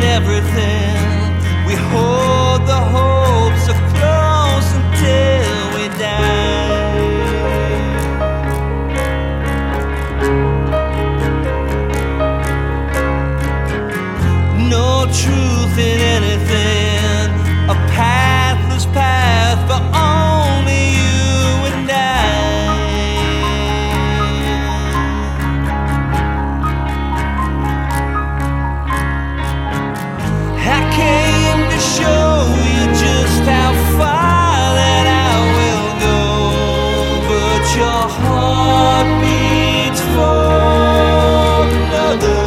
everything. We hold the hope so close until we die. No truth in anything, a pathless path for only you and I. I came to show you just how far that I will go, but your heart beats for another.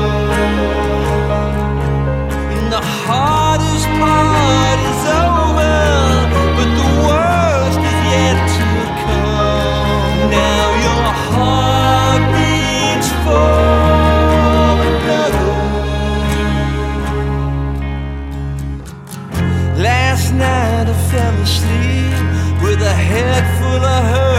And the hardest part is over, but the worst is yet to come. Now your heart beats for another. Last night I fell asleep with a head full of hurt.